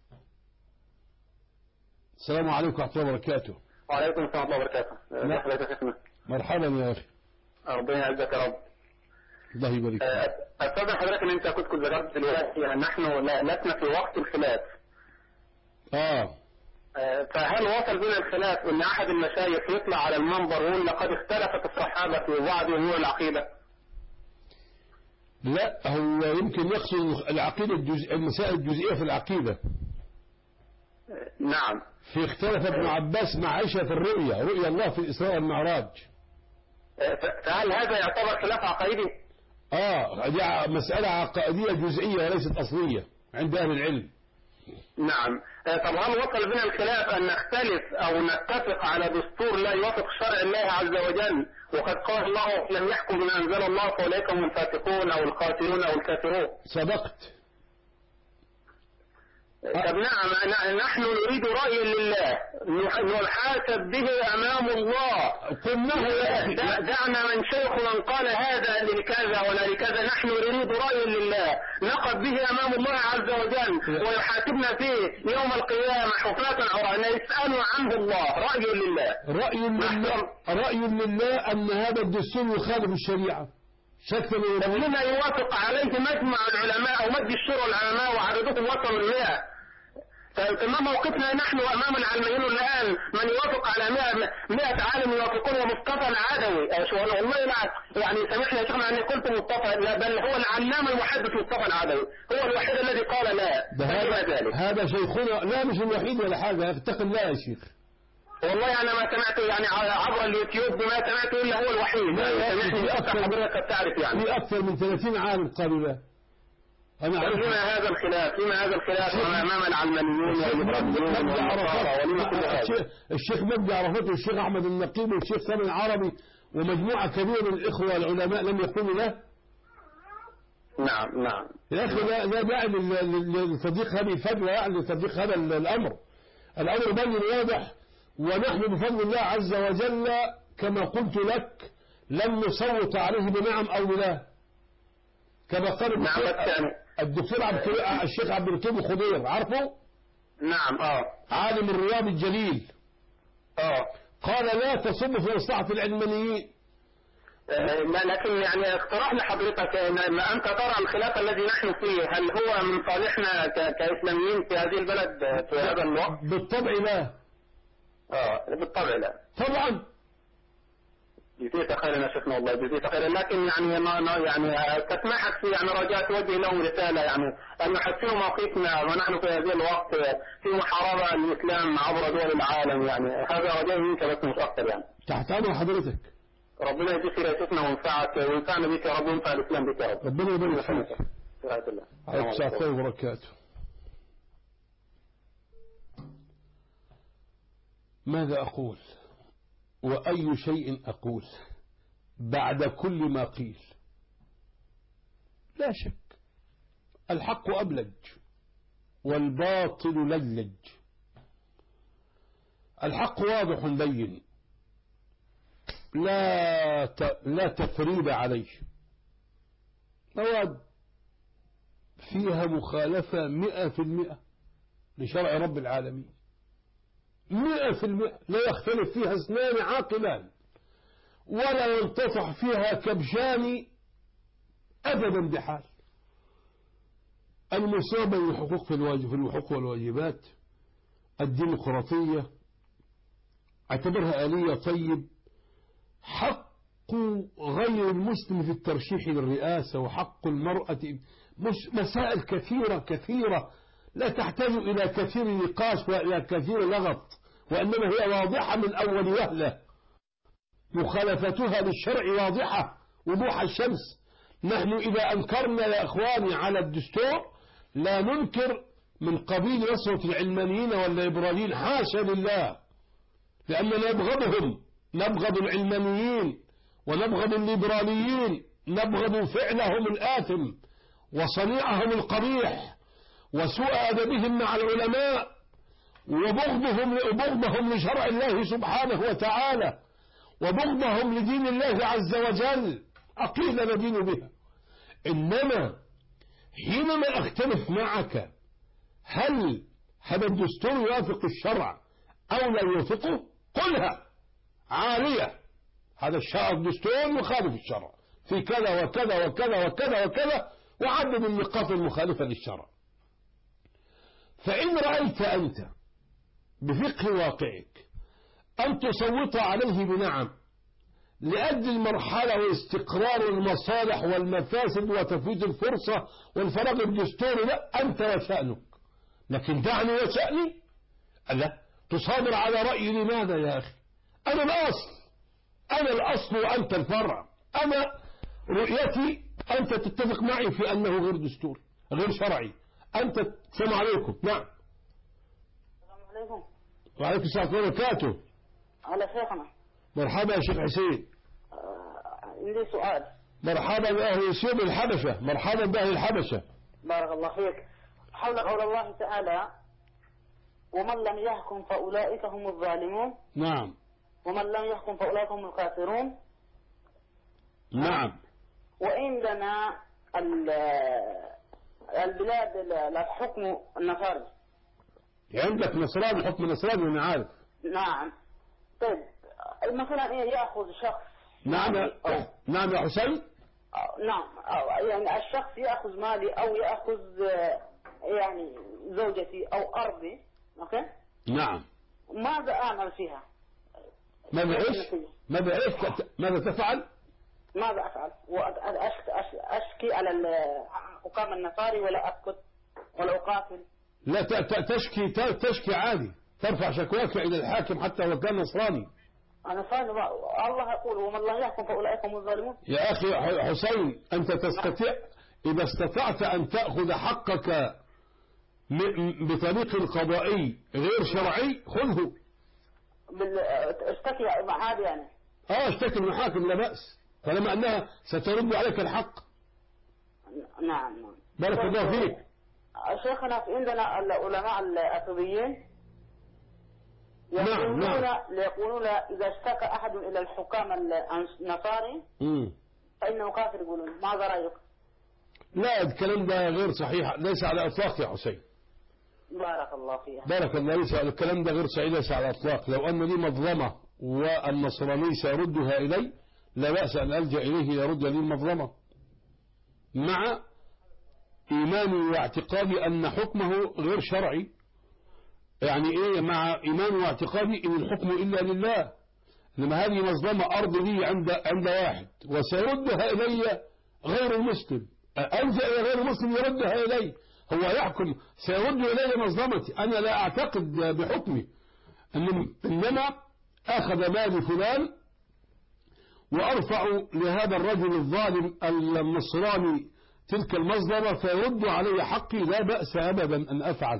السلام عليكم ورحمة الله وبركاته. وعليكم السلام ورحمة الله وبركاته. مرحبا يا أخي. ربنا يعزك يا رب. الله يبارك فيك. أستاذ حضرتك ان انت كنت ذكرت دلوقتي يعني نحن لسنا في وقت الخلاف. اه فهل وصل بنا الخلاف ان احد المشايخ يطلع على المنبر ويقول لقد اختلفت الصحابة في بعض امور العقيدة؟ لا، هو يمكن يقصد العقيدة الجزء المسائل الجزئية في العقيدة. نعم. في اختلف ابن عباس مع عائشة في الرؤيا، رؤيا الله في الإسراء والمعراج. فهل هذا يعتبر خلاف عقائدي؟ اه دي مسألة عقائدية جزئية وليست أصلية عند أهل العلم. نعم. طب هل وصل بنا الخلاف أن نختلف أو نتفق على دستور لا يوافق شرع الله عز وجل، وقد قال الله لم يحكم بما أنزل الله فأولئك هم الفاسقون أو القاتلون أو الكافرون؟ صدقت. طب نعم، نحن نريد رأي لله نحاسب به أمام الله. دعنا من شيخ من قال هذا لكذا ولا لكذا، نحن نريد رأي لله نقف به أمام الله عز وجل ويحاسبنا فيه يوم القيامة حفاة عراة يسأل عنه الله. رأي لله. رأي لله رأي لله أن هذا الدستور يخالف الشريعة. لما يوافق عليه مجمع العلماء أو مجلس الشورى العلماء وعددهم وصلوا المئة. فما موقفنا نحن أمام العلميين الآن؟ من يوافق على مئة عالم يوافقون مصطفى العدوي. والله لا يعني سامحني يا شيخنا أني قلت مصطفى، لا بل هو العلامة المحدث مصطفى العدوي هو الوحيد الذي قال لا. هذا, هذا شيخنا. لا مش الوحيد ولا حاجة، اتق الله يا شيخ. والله أنا ما سمعت يعني عبر اليوتيوب ما سمعت إلا هو الوحيد. في أكثر حضرتك تعرف يعني في أكثر من ثلاثين عالم قالوا لا. أنا أعرف لما هذا الخلاف لما هذا الخلاف أمام العلمانيون والإبراهيميون والنصارى ولما كل هذا. الشيخ مجدي عرفات والشيخ أحمد النقيب والشيخ سامي العربي ومجموعة كبيرة من الإخوة العلماء لم يقولوا له. نعم نعم يا أخي لا لا داعي لتصديق هذه الفتوى، يعني لتصديق هذا الأمر. الأمر بين واضح، ونحن بفضل الله عز وجل كما قلت لك لن نصوت عليه بنعم أو لا، كما قال الدكتور عبد الشيخ عبد الكريم الخضير، عارفه؟ نعم. اه عالم الرياض الجليل. اه قال لا تصب في مصلحة العلمانيين. آه لكن يعني اقترح لحضرتك ما أنت ترى الخلاف الذي نحن فيه هل هو من صالحنا كإسلاميين في هذه البلد في هذا الوقت؟ بالطبع لا. اه بالطبع لا طبعا. جزيت خيرا يا شيخنا والله جزيت خيرا، لكن يعني ما يعني تسمحك في يعني رجاء توجه لهم رسالة يعني أن نحسنوا موقفنا ونحن في هذه الوقت في محاربة الإسلام عبر دول العالم، يعني هذا رجاء منك بس مش أكثر يعني. تحت أمر حضرتك. ربنا يجزيك خير يا شيخنا وينفعك وينفعنا بك يا رب وينفع الإسلام بك يا رب. ربنا يبارك فيك. رعاية الله. عليكم السلام وبركاته. ماذا أقول وأي شيء أقول بعد كل ما قيل؟ لا شك الحق أبلج والباطل لجلج. الحق واضح بين لا لا تفريب عليه، مواد فيها مخالفة مئة في المئة لشرع رب العالمين، مئة في المئة لا يختلف فيها اثنان عاقلان ولا ينتصح فيها كبشان أبدا بحال. المساومة للحقوق في الواجب في الحقوق والواجبات، الديمقراطية اعتبرها آلية. طيب حق غير المسلم في الترشيح للرئاسة وحق المرأة، مسائل كثيرة كثيرة لا تحتاج إلى كثير نقاش وإلى كثير لغط، وإنما هي واضحة من أول وهلة، مخالفتها للشرع واضحة وضوح الشمس. نحن إذا أنكرنا يا أخواني على الدستور لا ننكر من قبيل نصرة العلمانيين والليبراليين، حاشا لله، لأننا نبغضهم، نبغض العلمانيين ونبغض الليبراليين، نبغض فعلهم الآثم وصنيعهم القبيح وسوء أدبهم مع العلماء وبغضهم بغضهم لشرع الله سبحانه وتعالى وبغضهم لدين الله عز وجل، عقيدة ندين بها. إنما حينما أختلف معك هل هذا الدستور يوافق الشرع أو لا يوافقه، قلها عالية، هذا الدستور يخالف الشرع في كذا وكذا وكذا وكذا وكذا، وعدد النقاط المخالفة للشرع. فإن رأيت أنت بفقه واقعك أن تصوت عليه بنعم لأجل المرحلة واستقرار المصالح والمفاسد وتفويت الفرصة والفراغ الدستوري، لا أنت وشأنك، لكن دعني وشأني. لا تصادر على رأيي لماذا يا أخي؟ أنا الأصل، أنا الأصل وأنت الفرع. أنا رؤيتي أنت تتفق معي في أنه غير دستوري غير شرعي. أنت سلام عليكم. نعم. السلام عليكم. وعليكم السلام ورحمة الله وبركاته. على شيخنا. مرحبا يا شيخ حسين. عندي سؤال. مرحبا بأهل يسوع الحبشة. مرحبا بأهل الحبشة. بارك الله فيك. حول قول الله تعالى: ومن لم يحكم فأولئك هم الظالمون. نعم. ومن لم يحكم فأولئك هم الكافرون. نعم. وعندنا البلاد الحكم النصاري. عندك نصراني، حكم نصراني أنا عارف. نعم. طيب مثلا إيه يأخذ شخص. نعم. نعم يا حسين. نعم يعني الشخص يأخذ مالي أو يأخذ يعني زوجتي أو أرضي. أوكي. نعم. ماذا أعمل فيها؟ ماذا إيش؟ ماذا إيش؟ ماذا تفعل؟ ماذا أفعل؟ وأشكي على الحكام النصاري ولا أسكت ولا أقاتل؟ لا تشكي تشكي عادي، ترفع شكواك إلى الحاكم حتى لو كان نصراني. أنا فاهم. الله يقول: ومن لا يحكم فأولئك هم الظالمون. يا أخي حسين، أنت تستطيع إذا استطعت أن تأخذ حقك بطريق قضائي غير شرعي خذه. اشتكي عادي يعني. اه اشتكي المحاكم لا بأس، طالما أنها سترد عليك الحق. نعم نعم. بارك الله فيك. شيخنا عندنا العلماء الأصوليين يقولون نعم نعم. يقولون إذا اشتكى أحد إلى الحكام النصاري فإنه كافر، يقولون. ماذا رأيك؟ لا الكلام ده غير صحيح، ليس على إطلاق يا حسين. بارك الله فيك. بارك الله. ليس الكلام ده غير صحيح، ليس على الإطلاق. لو أن لي مظلمة والنصراني سيردها إلي لا بأس أن ألجأ إليه يرد لي المظلمة، مع إيماني واعتقادي أن حكمه غير شرعي. يعني إيه؟ مع إيماني واعتقادي إن الحكم إلا لله. لما هذه مظلمة أرض لي عند عند واحد وسيردها إلي غير المسلم، ألجأ إلى غير المسلم يردها إلي، هو يحكم سيرد إلي مظلمتي. أنا لا أعتقد بحكمي، إنما أخذ مال فلان وأرفع لهذا الرجل الظالم النصراني تلك المظلمة فيرد علي حقي، لا بأس أبدا أن أفعل.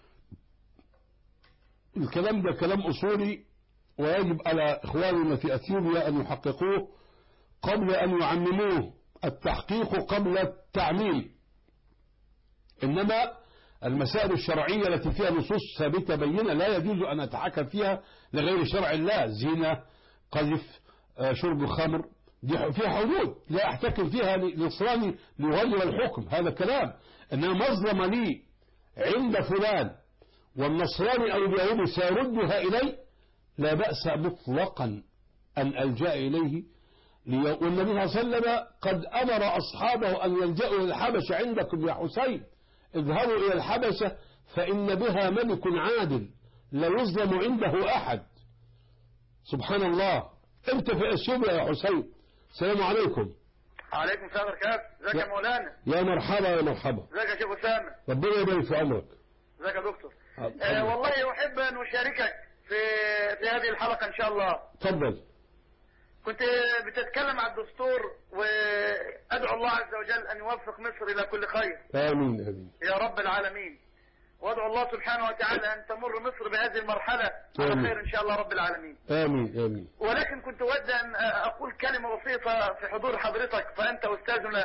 الكلام ده كلام أصولي، ويجب على إخواننا في أثيوبيا أن يحققوه قبل أن يعمموه، التحقيق قبل التعميم. إنما المسائل الشرعية التي فيها نصوص ثابتة بينة لا يجوز أن أتحكم فيها لغير شرع الله. زنا، قذف، شرب خمر، دي فيها حدود لا أحتكم فيها نصراني ليغير الحكم، هذا كلام. إنما مظلمة لي عند فلان والنصراني أو اليهودي سيردها إلي لا بأس مطلقا أن ألجأ إليه. والنبي صلى الله عليه وسلم قد أمر أصحابه أن يلجأوا إلى الحبشة. عندكم يا حسين اذهبوا إلى الحبشة فإن بها ملك عادل لا يظلم عنده أحد. سبحان الله. أنت في أثيوبيا يا حسين. السلام عليكم. عليكم السلام ورحمة. ازيك يا مولانا؟ يا مرحبا يا مرحبا. ازيك يا شيخ أسامة؟ ربنا يبارك في عمرك. ازيك يا دكتور؟ آه والله أحب أن أشاركك في في هذه الحلقة إن شاء الله. تفضل. كنت بتتكلم عن الدستور، وأدعو الله عز وجل أن يوفق مصر إلى كل خير. آمين آمين يا رب العالمين. وأدعو الله سبحانه وتعالى أن تمر مصر بهذه المرحلة على خير إن شاء الله رب العالمين. آمين آمين. ولكن كنت أود أن أقول كلمة بسيطة في حضور حضرتك، فأنت أستاذنا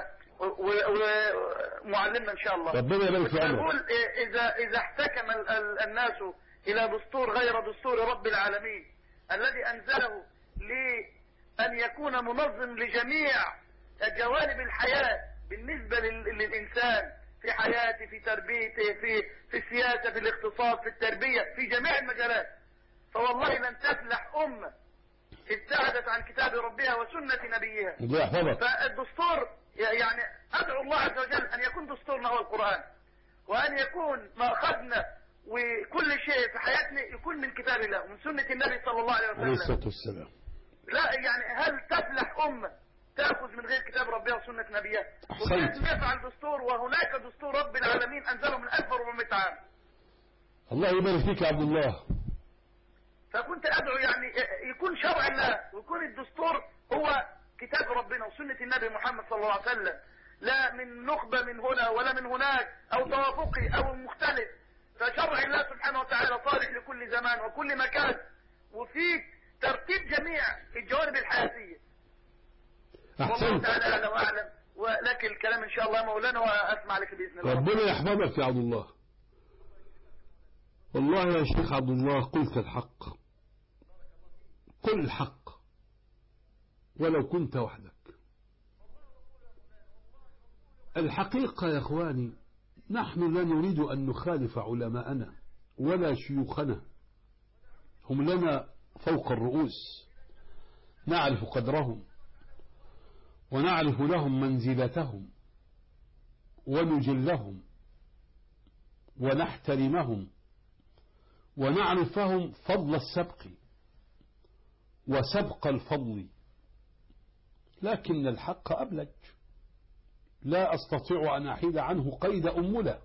ومعلمنا إن شاء الله. ربنا يبارك في عمرك. أقول إذا إذا احتكم الناس إلى دستور غير دستور رب العالمين الذي أنزله لأن يكون منظم لجميع جوانب الحياة بالنسبة للإنسان، في حياته، في تربيته، في في السياسة، في الاقتصاد، في التربية، في جميع المجالات، فوالله لن تفلح أمة ابتعدت عن كتاب ربها وسنة نبيها. فالدستور يعني أدعو الله عز وجل أن يكون دستورنا هو القرآن، وأن يكون ما أخذنا وكل شيء في حياتنا يكون من كتاب الله ومن سنة النبي صلى الله عليه وسلم. عليه الصلاة والسلام. لا يعني هل الأمة تأخذ من غير كتاب ربها وسنة نبيها؟ أحسنت. وكيف يفعل دستور وهناك دستور رب العالمين أنزله من ألف وأربعمائة عام؟ الله يبارك فيك يا عبد الله. فكنت أدعو يعني يكون شرع الله ويكون الدستور هو كتاب ربنا وسنة النبي محمد صلى الله عليه وسلم، لا من نخبة من هنا ولا من هناك أو توافقي أو مختلف. فشرع الله سبحانه وتعالى صالح لكل زمان وكل مكان، وفيه ترتيب جميع الجوانب الحياتية. والله أحسنت. تعالى أعلى وأعلم، ولكن الكلام إن شاء الله مولانا وأسمع لك بإذن الله. ربنا يحفظك يا عبد الله. والله يا شيخ عبد الله قلت الحق، قل الحق ولو كنت وحدك. الحقيقة يا إخواني نحن لا نريد أن نخالف علماءنا ولا شيوخنا، هم لنا فوق الرؤوس، نعرف قدرهم ونعرف لهم منزلتهم ونجلهم ونحترمهم ونعرفهم فضل السبق وسبق الفضل، لكن الحق أبلج، لا أستطيع أن أحيد عنه قيد أملة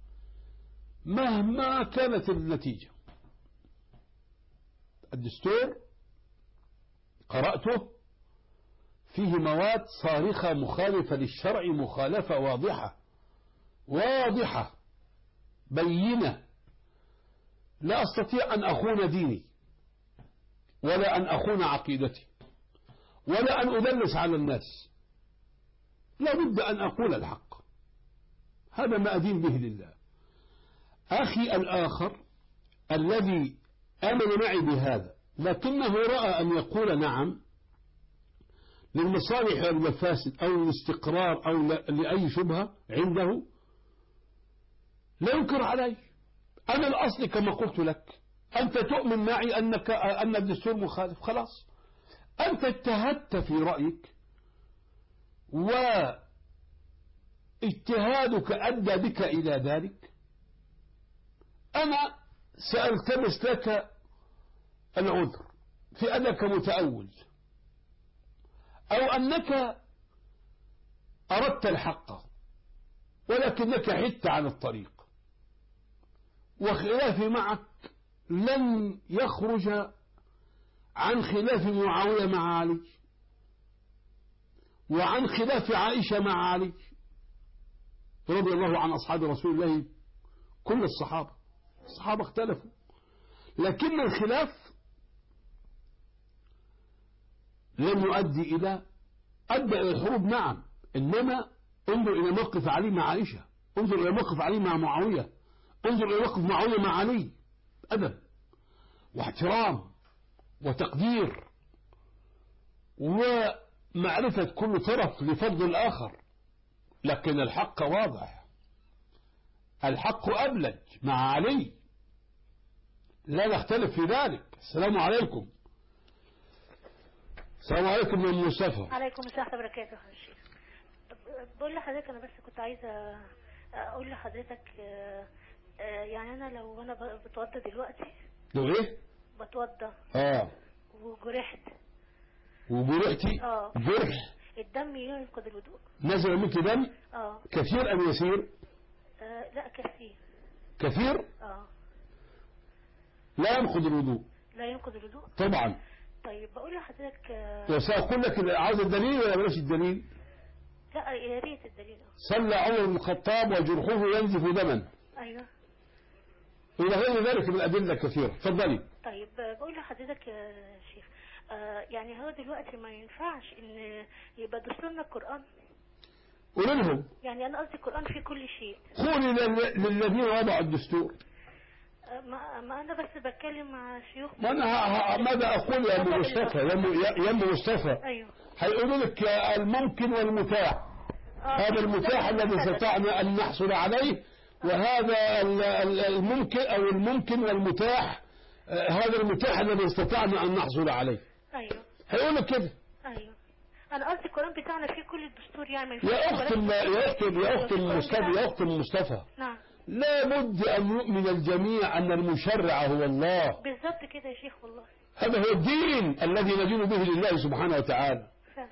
مهما كانت النتيجة. الدستور قرأته فيه مواد صارخة مخالفة للشرع، مخالفة واضحة واضحة بينة، لا أستطيع أن أخون ديني ولا أن أخون عقيدتي ولا أن أدلس على الناس، لا بد أن أقول الحق، هذا ما أدين به لله. أخي الآخر الذي آمن معي بهذا لكنه رأى أن يقول نعم للمصالح والمفاسد أو الاستقرار أو لأي شبهة عنده، لا ينكر علي. أنا الأصل كما قلت لك، أنت تؤمن معي أنك أن الدستور مخالف، خلاص أنت اجتهدت في رأيك واجتهادك أدى بك إلى ذلك، أنا سألتمس لك العذر في أنك متأول أو أنك أردت الحق ولكنك حدت عن الطريق، وخلافي معك لن يخرج عن خلاف معاوية مع علي وعن خلاف عائشة مع علي رضي الله عن أصحاب رسول الله كل الصحابة. الصحابة اختلفوا لكن الخلاف لم يؤدي إلى أدى إلى الحروب، نعم، إنما انظر إلى موقف علي مع عائشة، انظر إلى موقف علي مع معاوية، انظر إلى موقف معاوية مع علي، أدب واحترام وتقدير ومعرفة كل طرف لفضل الآخر، لكن الحق واضح، الحق أبلج مع علي، لا نختلف في ذلك. السلام عليكم. السلام عليكم يا مصطفى. عليكم السلام وبركاته يا شيخ. بقول لحضرتك انا بس كنت عايزه اقول لحضرتك يعني انا لو انا بتوضى دلوقتي. لو ايه؟ بتوضى اه وجرحت وجرحتي اه جرح الدم ينقض الوضوء. نزل منك دم اه كثير ام يسير؟ آه لا كثير. كثير؟ اه لا ينقض الوضوء. لا ينقض الوضوء طبعا. طيب بقول لحضرتك آه وسأقول لك عاوز الدليل ولا بلاش الدليل؟ لا يا ريت الدليل. صلى عمر بن الخطاب وجرحه ينزف دما. ايوه. إلى غير ذلك من الأدلة كثيرة. تفضلي. طيب بقول لحضرتك يا شيخ آه يعني هو دلوقتي ما ينفعش ان يبقى دستورنا القرآن؟ قولوا لهم. يعني انا قصدي القرآن في كل شيء. قولي للذين وضعوا الدستور. آه ما, ما انا بس بتكلم مع شيوخ. ما انا ماذا اقول يا ابو مصطفى يا ابو مصطفى؟ ايوه. هيقولوا لك الممكن والمتاح. آه هذا المتاح الذي استطعنا ان نحصل عليه، وهذا الممكن او الممكن والمتاح هذا المتاح الذي استطعنا ان نحصل عليه. ايوه. هيقول لك كده. ايوه. انا قصدي القرآن بتاعنا فيه كل الدستور يعني. يا اخت يا اخت يا اخت المصطفى يا اخت المصطفى. نعم. لا بد ان يؤمن الجميع ان المشرع هو الله. بالضبط كده يا شيخ والله. هذا هو الدين الذي ندين به لله سبحانه وتعالى. فعلا.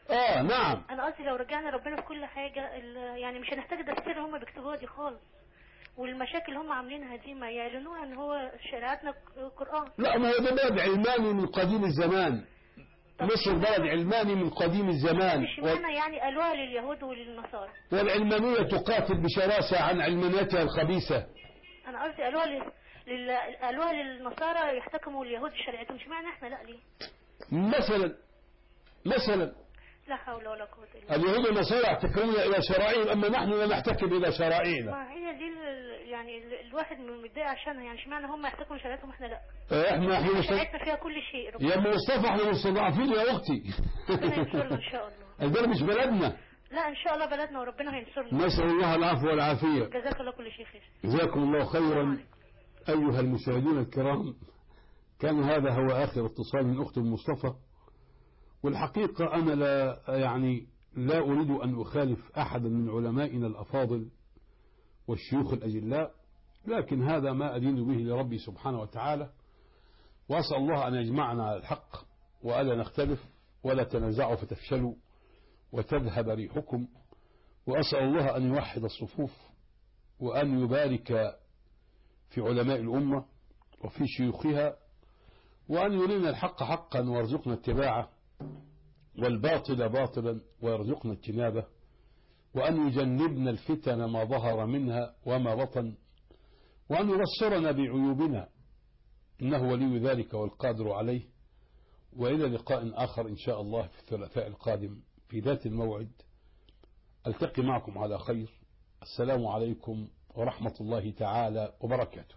اه نعم. انا قصدي لو رجعنا ربنا في كل حاجة يعني مش هنحتاج الدستور اللي هم بيكتبوها دي خالص، والمشاكل اللي هم عاملينها دي ما يعلنوها ان هو شريعتنا قرآن. لا ما هو ده بلد علماني من قديم الزمان، مصر بلد علماني من قديم الزمان. اشمعنى يعني قالوها لليهود وللنصارى؟ والعلمانية تقاتل بشراسة عن علمانيتها الخبيثة. انا قصدي قالوها لل... لل... قالوها للنصارى يحتكموا اليهود شريعتهم، اشمعنى احنا لا ليه؟ مثلا مثلا لا حول ولا قوة الا بالله. اليهود والنصارى يحتكمون الى شرائعهم، اما نحن لا نحتكم الى شرائعنا. ما هي دي يعني الواحد الواحد عشانها، يعني اشمعنى هم يحتكموا شريعتهم واحنا لا؟ احنا احنا شريعتنا فيها كل شيء. يا ام مصطفى احنا مستضعفين يا اختي. ربنا ينصرنا ان شاء الله. البلد مش بلدنا. لا ان شاء الله بلدنا وربنا هينصرنا. نسأل الله العفو والعافية. جزاك الله كل شيء خير. جزاكم الله خيرا. ايها المشاهدون الكرام، كان هذا هو اخر اتصال من اخت مصطفى، والحقيقة انا لا يعني لا اريد ان اخالف احدا من علمائنا الافاضل والشيوخ الاجلاء، لكن هذا ما أدين به لربي سبحانه وتعالى، وأسأل الله أن يجمعنا على الحق وألا نختلف ولا تنازعوا فتفشلوا وتذهب ريحكم، وأسأل الله أن يوحد الصفوف وأن يبارك في علماء الأمة وفي شيوخها، وأن يرينا الحق حقا ويرزقنا اتباعه والباطل باطلا ويرزقنا اجتنابه، وأن يجنبنا الفتن ما ظهر منها وما بطن، وأن يبصرنا بعيوبنا، إنه ولي ذلك والقادر عليه. وإلى لقاء آخر إن شاء الله في الثلاثاء القادم في ذات الموعد، ألتقي معكم على خير. السلام عليكم ورحمة الله تعالى وبركاته.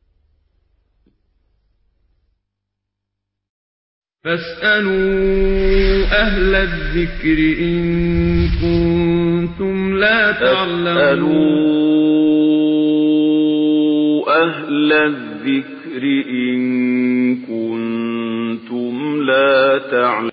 فاسألوا أهل الذكر إن كنتم لا تعلمون. أهل الذكر إن كنتم لا تعلمون.